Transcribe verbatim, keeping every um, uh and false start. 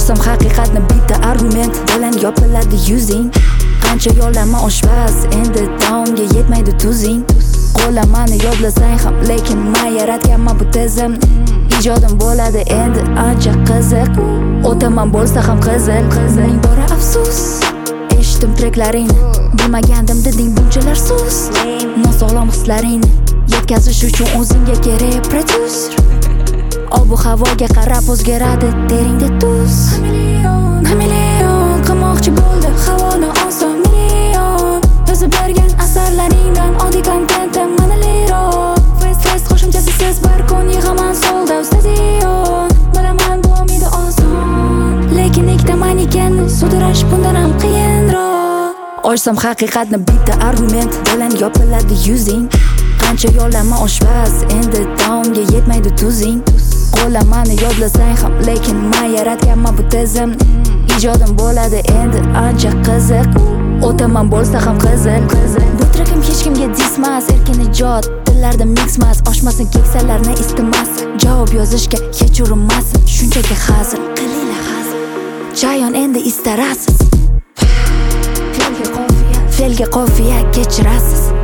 Ochsam haqiqatni bitta argument bilan yopiladi yuzing. Qancha yo'lama oshpaz, endi taomga yetmaydi tuzing. Qo'lamani yodlasang ham, lekin men yaratganman bu tizimni. Ijodim bo'ladi endi ancha qiziq. O'taman bo'lsa ham qizil, qizil. Bora afsus, eshitdim treklaringni. Bilmagandim deding bunchalar sus. Nosog'lom hislaringni yetkazish uchun o'zingga kerak prodyuser. Ob havoga qarab o'zgaradi teringda tuz. Million qilmoqchi bo'ldi havoni oson million. Yozib bergan asarlaringdan oddiy kontentim mana liron. Fest fest qo'shimchasi siz bir kun yig'aman sold out stadion. Bilaman bu umidi oson, lekin ikkita manikenni sudirash bundan ham qiyinroq. Ochsam haqiqatni bitta argument bilan yopiladi yuzing. Qancha yo'lama oshpaz, endi taomga yetmaydi tuzing. Qo'lamani yodlasang ham, lekin men yaratganman bu tizimni. Ijodim bo'ladi endi ancha qiziq. O'taman bo'lsa ham qizil, qizil. Bu trekim hech kimga dismas, erkin ijod. Tillarda mixmas, oshmasin keksalarni istimas. Javob yozishga hech urinmasin, shunchaki hazil. Qilinglar hazil. Chayon endi istarasiz. Felga qofiya, felga qofiya kechirasiz.